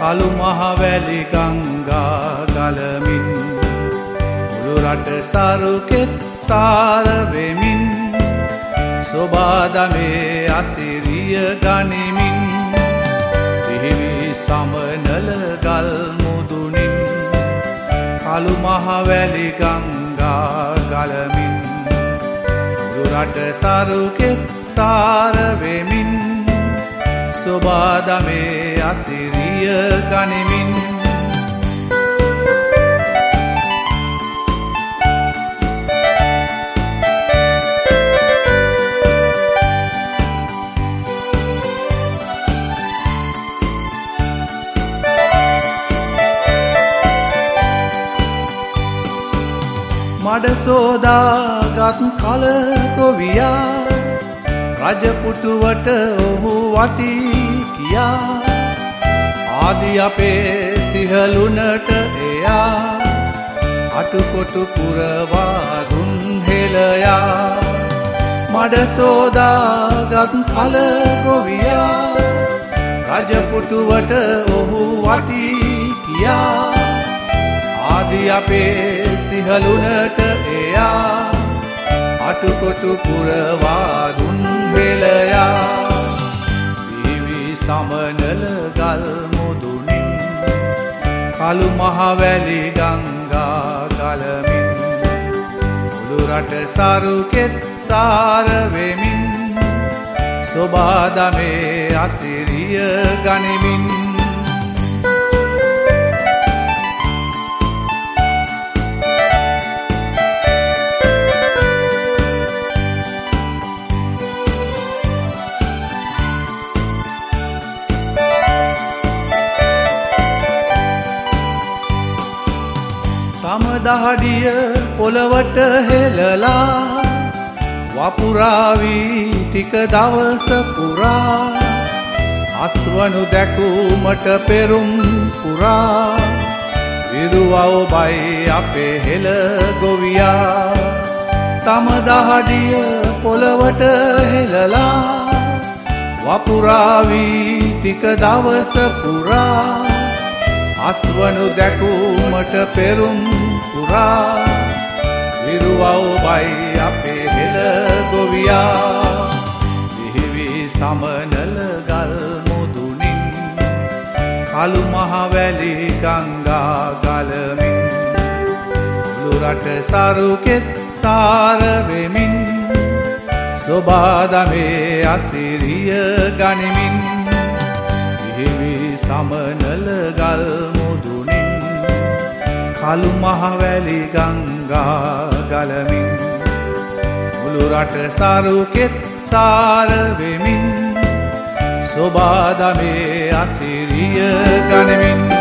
කළු මහ වැලි ගංගා ගලමින් මුළු රට සරුකෙත් සාර වෙමින් සොබාදමේ අසිරිය ගනිමින් පිහිවි සමනල ගල් මුදුනින් කළු මහ වැලි ගංගා ගලමින් මුළු රට සරුකෙත් සාර වෙමින් සොබාදමේ අසිරිය ගනිමින් මඩ සෝදාගත් කල ගොවියා රජපුටුවට ඔහු වටි කියා ආදි අපේ සිහලුනට එයා අටුකොටු පුරවා දුන් හෙළයා මඩ සෝදාගත් කල ගොවියා රජපුටුවට ඔහු වටි කියා ආදි අපේ සිහලුනට එයා අටුකොටු පුරවා දුන් හෙළයා පිහිවි සමනල ගල් මුදුනින් කළු මහ වැලි ගංගා ගලමින් මුළු රට සරුකෙත් සාර වෙමින් සොබාදමේ අසිරිය ගනිමින් තම දහඩිය පොළවට හෙළලා වපුරාවී ටික දවස පුරා අස්වනු දැකුමට පෙරුම් පුරා විරුවවබයි අපේ හෙළ ගොවියා තම දහඩිය පොළවට හෙළලා වපුරාවී ටික දවස පුරා අස්වනු දැකුමට පෙරුම් පුරා විරුවවබයි අපේ හෙළ ගොවියා පිහිවි සමනල ගල් මුදුනින් කළු මහ වැලි ගංගා ගලමින් මුළු රට සරුකෙත් සාර වෙමින් සොබාදමේ අසිරිය ගනිමින් පිහිවි සමනල ගල් මුදුනින් කළු මහ වැලි ගංගා ගලමින් මුළු රට සරුකෙත් සාර වෙමින් සොබාදමේ අසිරිය ගනිමින්